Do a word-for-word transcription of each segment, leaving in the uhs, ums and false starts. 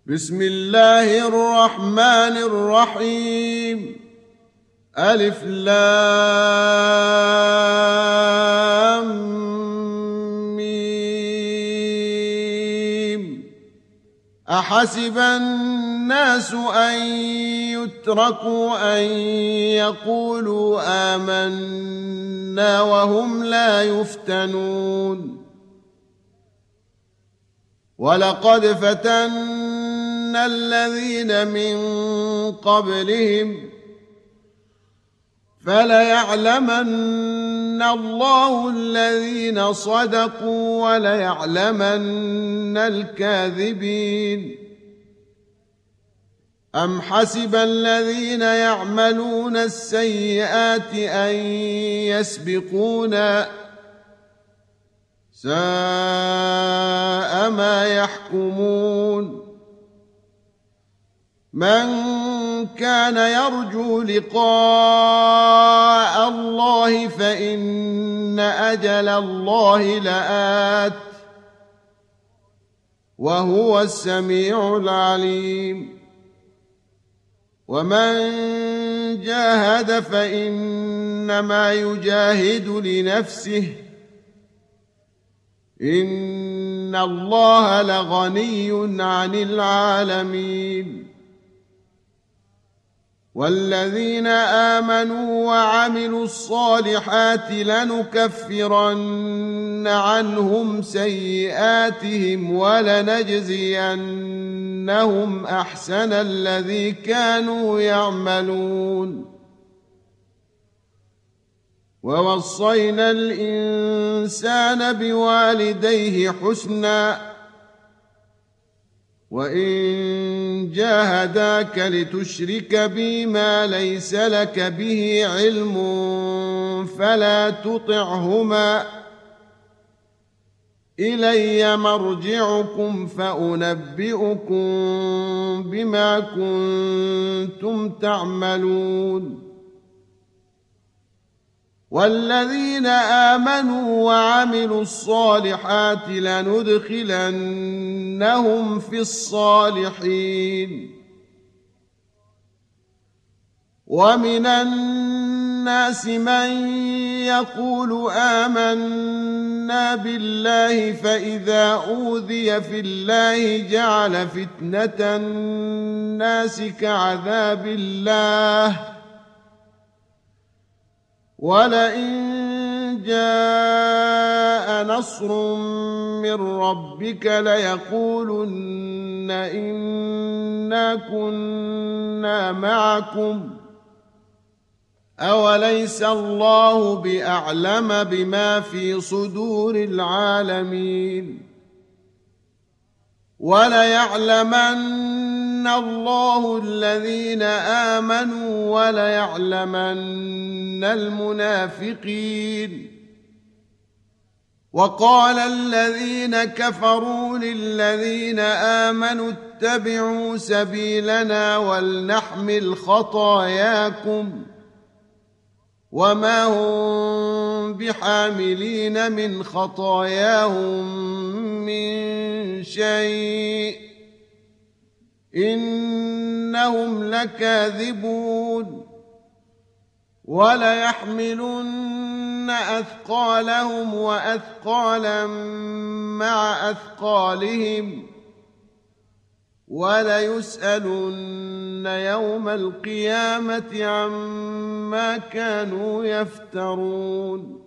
بسم الله الرحمن الرحيم. ألف لام ميم. أحسب الناس أن يتركوا أن يقولوا آمنا وهم لا يفتنون. ولقد فتنا الذين من قبلهم فليعلمن الله الذين صدقوا وليعلمن الكاذبين. أم حسب الذين يعملون السيئات أن يسبقونا ساء ما يحكمون. من كان يرجو لقاء الله فإن أجل الله لآت وهو السميع العليم. ومن جاهد فإنما يجاهد لنفسه إن الله لغني عن العالمين. والذين آمنوا وعملوا الصالحات لنكفرن عنهم سيئاتهم ولنجزينهم أحسن الذي كانوا يعملون. ووصينا الإنسان بوالديه حسنا وإن جاهداك لتشرك بي ما ليس لك به علم فلا تطعهما إلي مرجعكم فأنبئكم بما كنتم تعملون. والذين آمنوا وعملوا الصالحات لندخلنهم في الصالحين. ومن الناس من يقول آمنا بالله فإذا أوذي في الله جعل فتنة الناس كعذاب الله ولئن جاء نصر من ربك ليقولن إنا كنا معكم أوليس الله بأعلم بما في صدور العالمين. وليعلمن الله الذين آمنوا وليعلمن المنافقين. وقال الذين كفروا للذين آمنوا اتبعوا سبيلنا ولنحمل خطاياكم وما هم بحاملين من خطاياهم من شيء إنهم لكاذبون. وليحملن أثقالهم وأثقالا مع أثقالهم وليسألن يوم القيامة عما كانوا يفترون.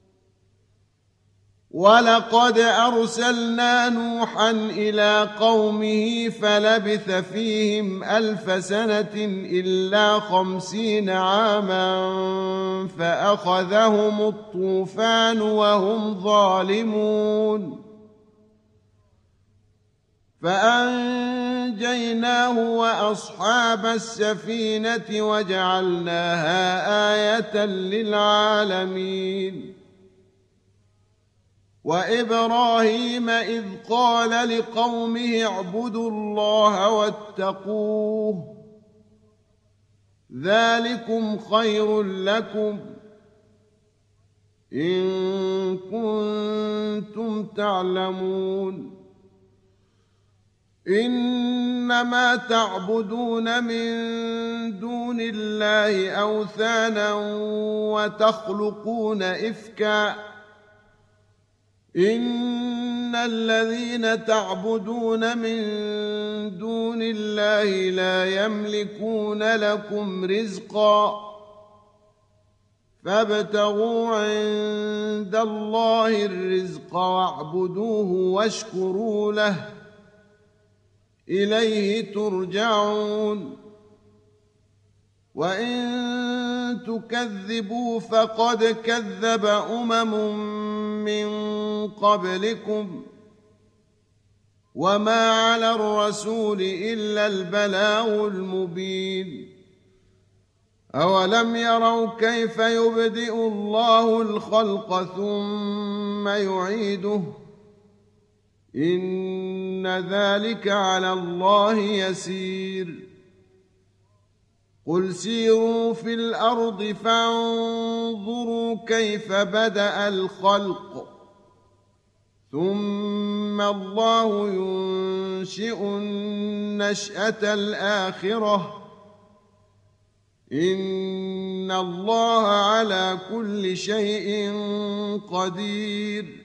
ولقد أرسلنا نوحا إلى قومه فلبث فيهم ألف سنة إلا خمسين عاما فأخذهم الطوفان وهم ظالمون فأنجيناه وأصحاب السفينة وجعلناها آية للعالمين. وإبراهيم إذ قال لقومه اعبدوا الله واتقوه ذلكم خير لكم إن كنتم تعلمون. إن إنما تعبدون من دون الله أوثانا وتخلقون إفكا إن الذين تعبدون من دون الله لا يملكون لكم رزقا فابتغوا عند الله الرزق واعبدوه واشكروا له إليه ترجعون وإن تكذبوا فقد كذب أمم من قبلكم وما على الرسول إلا البلاغ المبين أولم يروا كيف يبدئ الله الخلق ثم يعيده إن ذلك على الله يسير قل سيروا في الأرض فانظروا كيف بدأ الخلق ثم الله ينشئ النشأة الآخرة إن الله على كل شيء قدير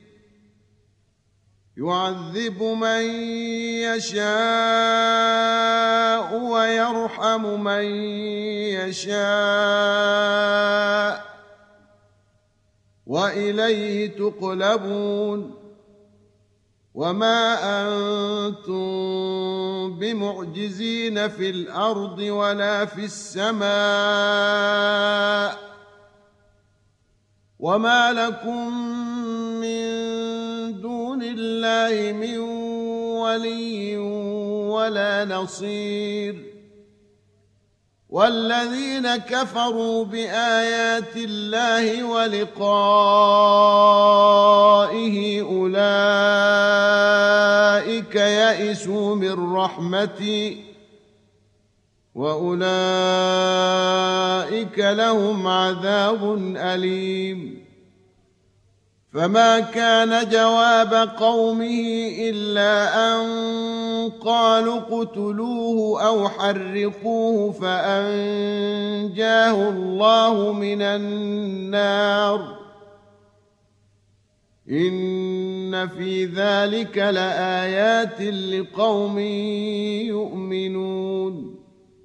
يعذب من يشاء ويرحم من يشاء وإليه تقلبون وما أنتم بمعجزين في الأرض ولا في السماء وما لكم من دون الله من ولي ولا نصير والذين كفروا بآيات الله ولقائه أولئك يئسوا من رحمتي وأولئك لهم عذاب أليم فما كان جواب قومه إلا أن قالوا اقتلوه أو حرقوه فأنجاه الله من النار إن في ذلك لآيات لقوم يؤمنون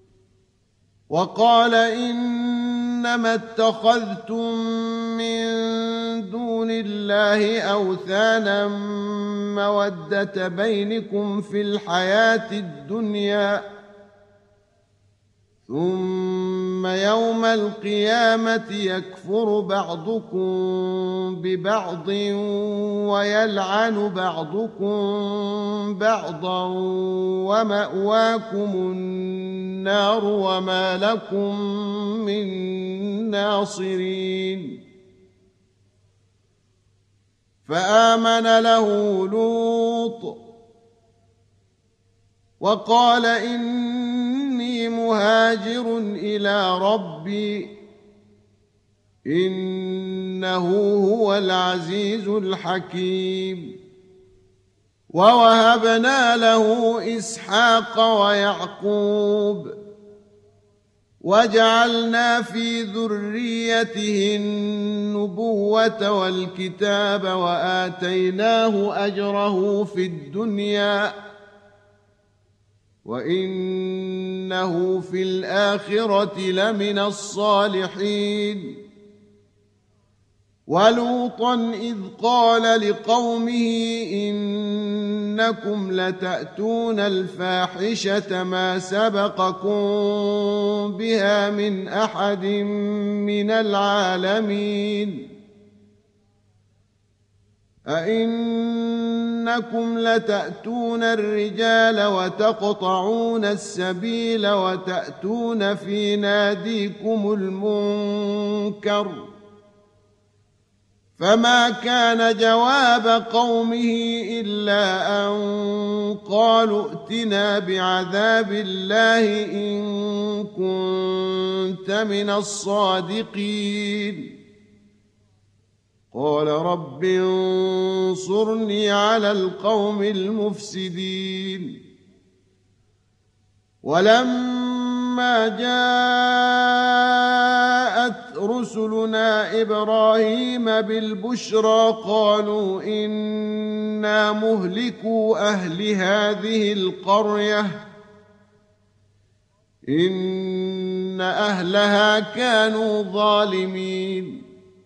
وقال إنما اتخذتم من دون الله أوثانا مودة بينكم في الحياة الدنيا ثم يوم القيامة يكفر بعضكم ببعض ويلعن بعضكم بعضا ومأواكم النار وما لكم من ناصرين فآمن له لوط وقال إني مهاجر إلى ربي إنه هو العزيز الحكيم ووهبنا له إسحاق ويعقوب وجعلنا في ذريته النبوة والكتاب وآتيناه أجره في الدنيا وإنه في الآخرة لمن الصالحين ولوطا إذ قال لقومه إنكم لتأتون الفاحشة ما سبقكم بها من أحد من العالمين أئنكم لتأتون الرجال وتقطعون السبيل وتأتون في ناديكم المنكر فما كان جواب قومه إلا أن قالوا ائتنا بعذاب الله إن كنت من الصادقين قال رب انصرني على القوم المفسدين ولما جاءت رسلنا إبراهيم بالبشرى قالوا إنا مهلكو أهل هذه القرية إن أهلها كانوا ظالمين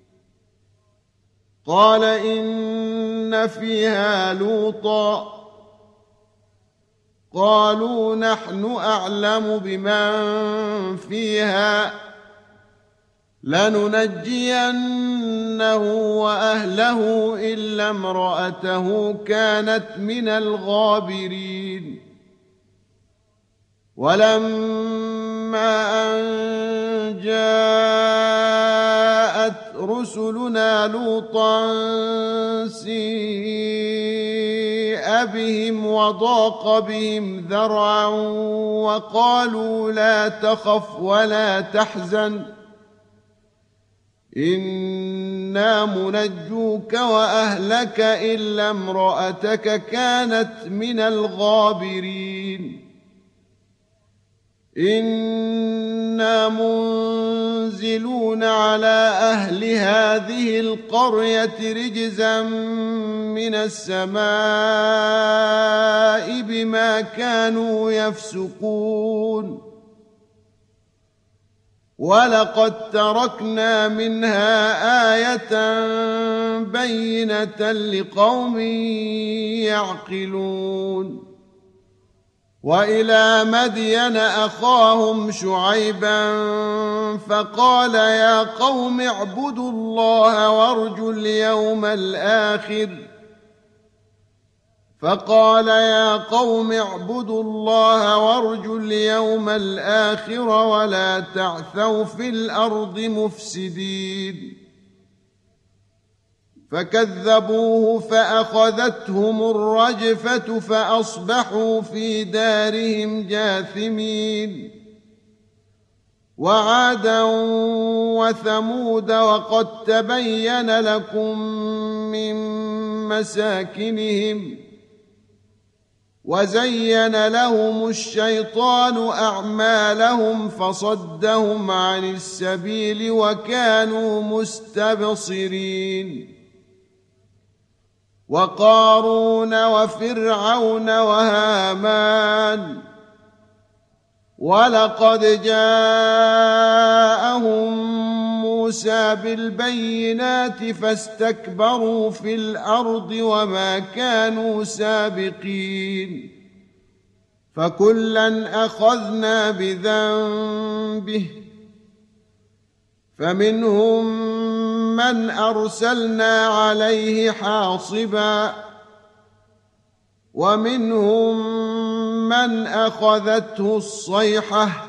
قال إن فيها لوطا قالوا نحن أعلم بمن فيها لننجينه وأهله إلا امرأته كانت من الغابرين ولما أن جاءت رسلنا لوطا سيء بهم وضاق بهم ذرعا وقالوا لا تخف ولا تحزن إنا منجوك وأهلك إلا امرأتك كانت من الغابرين إنا منزلون على أهل هذه القرية رجزا من السماء بما كانوا يفسقون ولقد تركنا منها آية بينة لقوم يعقلون وإلى مدين أخاهم شعيبا فقال يا قوم اعبدوا الله وارجوا اليوم الآخر فقال يا قوم اعبدوا الله وارجوا اليوم الآخر ولا تعثوا في الأرض مفسدين فكذبوه فأخذتهم الرجفة فأصبحوا في دارهم جاثمين وعادا وثمود وقد تبين لكم من مساكنهم وزين لهم الشيطان أعمالهم فصدهم عن السبيل وكانوا مستبصرين وقارون وفرعون وهامان ولقد جاءهم موسى بالبينات فاستكبروا في الأرض وما كانوا سابقين فكلا أخذنا بذنبه فمنهم من أرسلنا عليه حاصبا ومنهم من أخذته الصيحة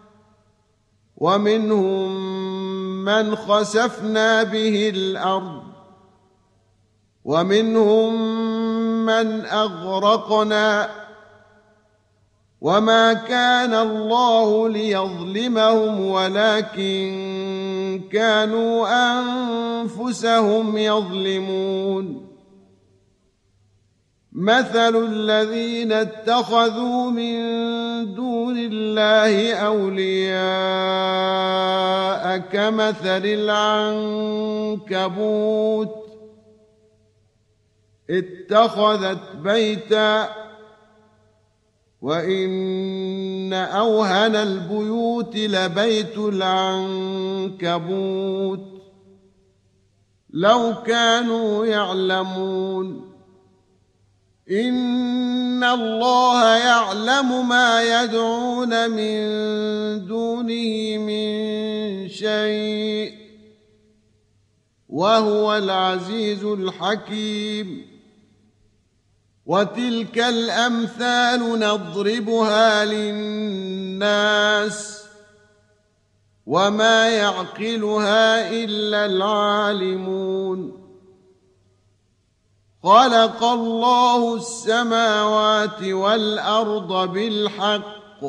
ومنهم من خسفنا به الأرض ومنهم من أغرقنا وما كان الله ليظلمهم ولكن كانوا أنفسهم يظلمون مثل الذين اتخذوا من دون الله أولياء كمثل العنكبوت اتخذت بيتا وإن أوهن البيوت لبيت العنكبوت لو كانوا يعلمون إن الله يعلم ما يدعون من دونه من شيء وهو العزيز الحكيم وتلك الأمثال نضربها للناس وما يعقلها إلا العالمون خلق الله السماوات والأرض بالحق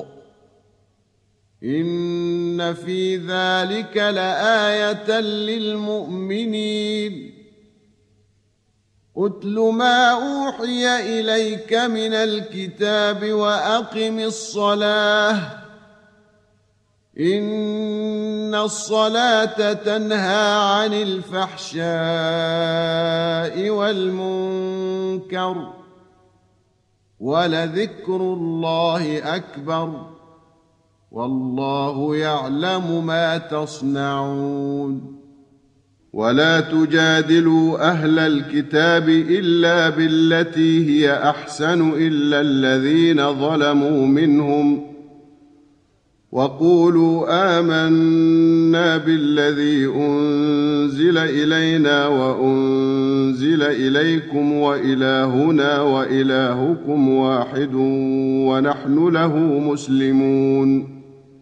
إن في ذلك لآية للمؤمنين أتل ما أوحي إليك من الكتاب وأقم الصلاة إن الصلاة تنهى عن الفحشاء والمنكر ولذكر الله أكبر والله يعلم ما تصنعون ولا تجادلوا أهل الكتاب إلا بالتي هي أحسن إلا الذين ظلموا منهم وقولوا آمنا بالذي أنزل إلينا وأنزل إليكم وإلهنا وإلهكم واحد ونحن له مسلمون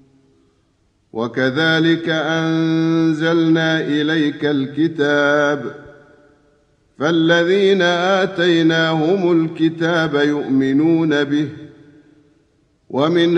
وكذلك أنزلنا إليك الكتاب فالذين آتيناهم الكتاب يؤمنون به ومن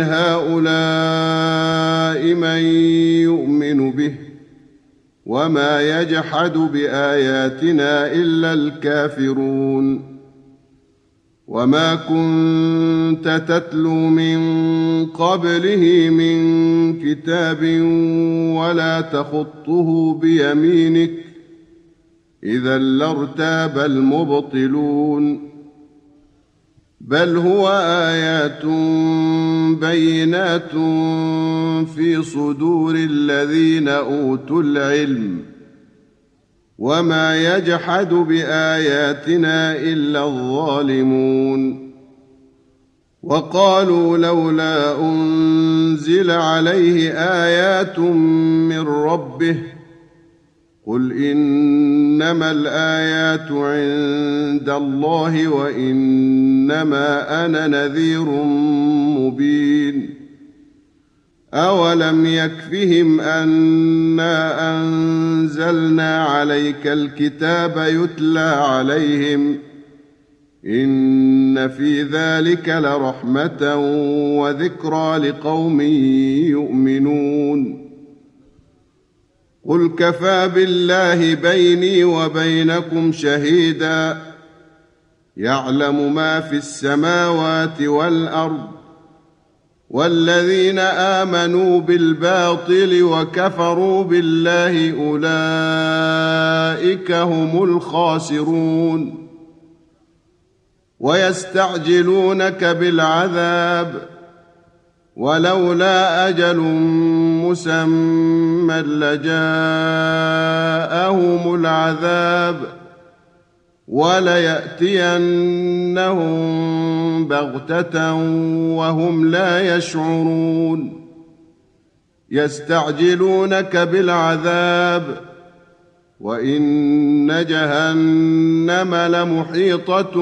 هؤلاء من يؤمن به وما يجحد بآياتنا إلا الكافرون وما كنت تتلو من قبله من كتاب ولا تخطه بيمينك إذا لارتاب المبطلون بل هو آيات بينات في صدور الذين أوتوا العلم وما يجحد بآياتنا إلا الظالمون وقالوا لولا أنزل عليه آيات من ربه قل إنما الآيات عند الله وإنما أنا نذير مبين أولم يكفهم أنا أنزلنا عليك الكتاب يتلى عليهم إن في ذلك لرحمة وذكرى لقوم يؤمنون قل كفى بالله بيني وبينكم شهيدا يعلم ما في السماوات والأرض والذين آمنوا بالباطل وكفروا بالله أولئك هم الخاسرون ويستعجلونك بالعذاب ولولا أجل مسمى لجاءهم العذاب وليأتينهم بغتة وهم لا يشعرون يستعجلونك بالعذاب وإن جهنم لمحيطة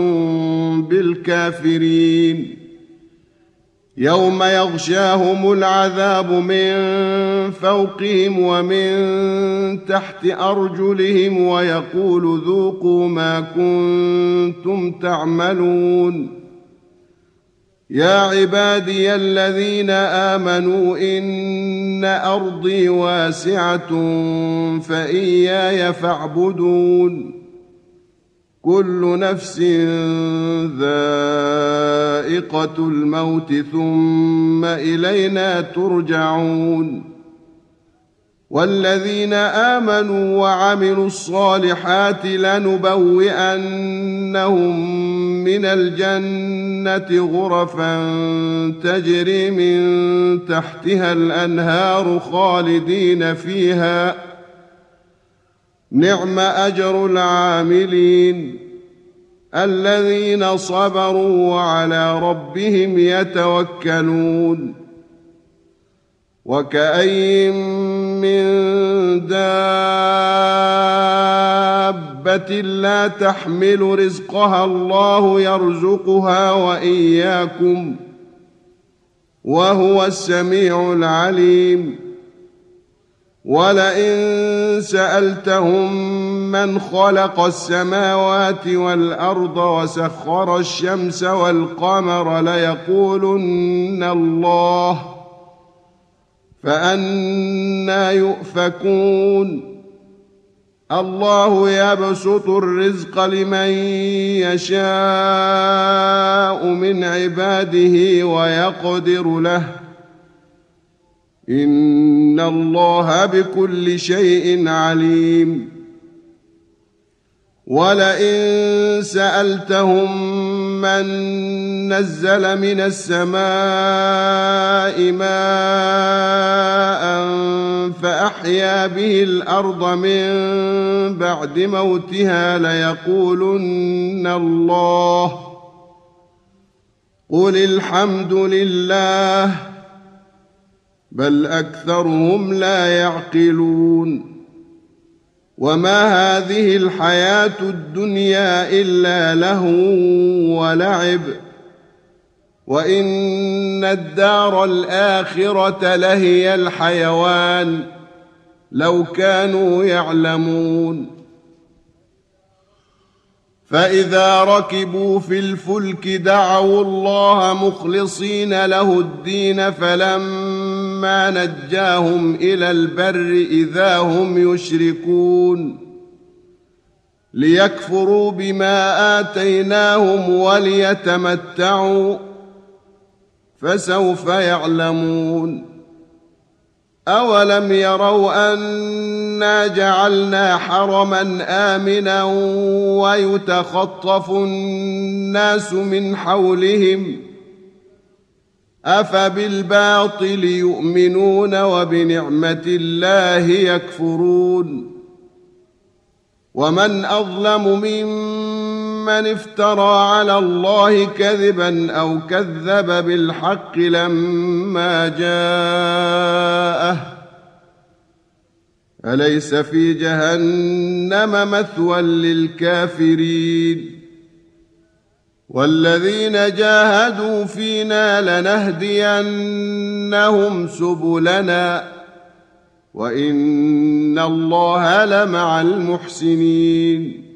بالكافرين يوم يغشاهم العذاب من فوقهم ومن تحت أرجلهم ويقول ذوقوا ما كنتم تعملون يا عبادي الذين آمنوا إن أرضي واسعة فإياي فاعبدون كل نفس ذائقة الموت ثم إلينا ترجعون والذين آمنوا وعملوا الصالحات لنبوئنهم من الجنة غرفا تجري من تحتها الأنهار خالدين فيها نعم أجر العاملين الذين صبروا وعلى ربهم يتوكلون وكأين من دابة لا تحمل رزقها الله يرزقها وإياكم وهو السميع العليم ولئن سألتهم من خلق السماوات والأرض وسخر الشمس والقمر ليقولن الله فأنى يؤفكون الله يبسط الرزق لمن يشاء من عباده ويقدر له إن الله بكل شيء عليم ولئن سألتهم من نزل من السماء ماء فأحيا به الأرض من بعد موتها ليقولن الله قل الحمد لله بل أكثرهم لا يعقلون وما هذه الحياة الدنيا إلا لهو ولعب وإن الدار الآخرة لهي الحيوان لو كانوا يعلمون فإذا ركبوا في الفلك دعوا الله مخلصين له الدين فلما نجاهم إلى البر إذا هم يشركون ليكفروا بما آتيناهم وليتمتعوا فسوف يعلمون أولم يروا أنا جعلنا حرما آمنا ويتخطف الناس من حولهم أفبالباطل يؤمنون وبنعمة الله يكفرون ومن أظلم ممن افترى على الله كذبا أو كذب بالحق لما جاءه أليس في جهنم مثوى للكافرين والذين جاهدوا فينا لنهدينهم سبلنا وإن الله لمع المحسنين